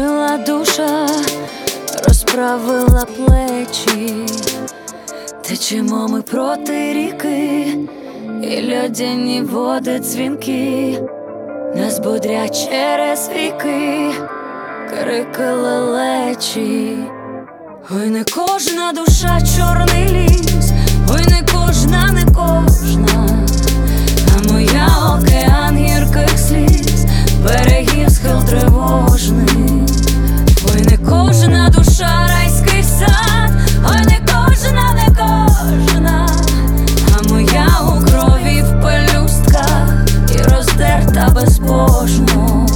Розмила душа, розправила плечі, течемо ми проти ріки, і льодяні води дзвінки нас будрять через віки, крики лелечі. Ой, не кожна душа чорний ліс, ой, не кожна, не кожна, а моя океан гірких сліз, берегів схил тривожний. Ой, не кожна душа райський сад, ой, не кожна, не кожна, а моя у крові в пелюстках і роздерта безбожно.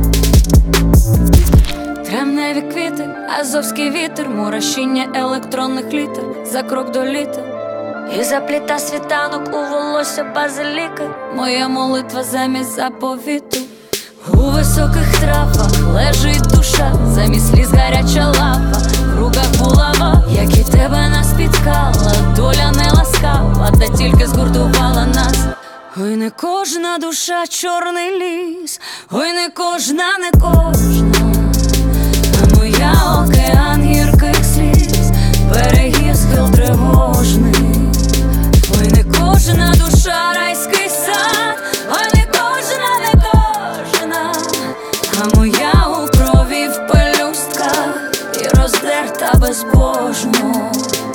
Травневі квіти, азовський вітер, мурашіння електронних літер за крок до літа, і запліта світанок у волосся базиліки, моя молитва замість заповіту. У високих травах лежить душа, замість сліз гаряча лава, в руках булава, як і тебе нас спіткала, доля не ласкава, та тільки згуртувала нас. Ой, не кожна душа чорний ліс, ой, не кожна, не кожна, а моя океан гірких сліз, берегів схил тривожний. Ой, не кожна душа райський сад, ой, не кожна, не кожна, а моя у крові в пелюстках і роздерта безбожно.